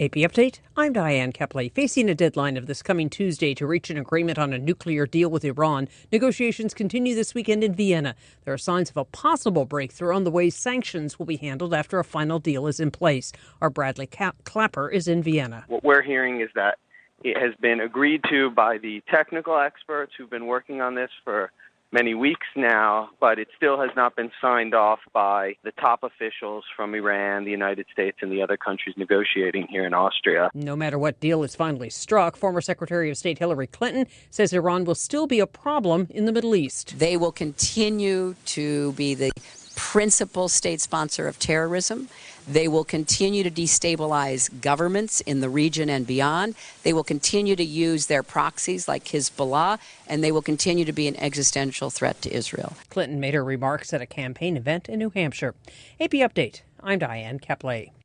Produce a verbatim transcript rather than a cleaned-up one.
A P Update, I'm Diane Kepley. Facing a deadline of this coming Tuesday to reach an agreement on a nuclear deal with Iran, negotiations continue this weekend in Vienna. There are signs of a possible breakthrough on the way sanctions will be handled after a final deal is in place. Our Bradley Clapper is in Vienna. What we're hearing is that it has been agreed to by the technical experts who've been working on this for many weeks now, but it still has not been signed off by the top officials from Iran, the United States, and the other countries negotiating here in Austria. No matter what deal is finally struck, former Secretary of State Hillary Clinton says Iran will still be a problem in the Middle East. They will continue to be the principal state sponsor of terrorism. They will continue to destabilize governments in the region and beyond. They will continue to use their proxies like Hezbollah, and they will continue to be an existential threat to Israel. Clinton made her remarks at a campaign event in New Hampshire. A P Update, I'm Diane Kepley.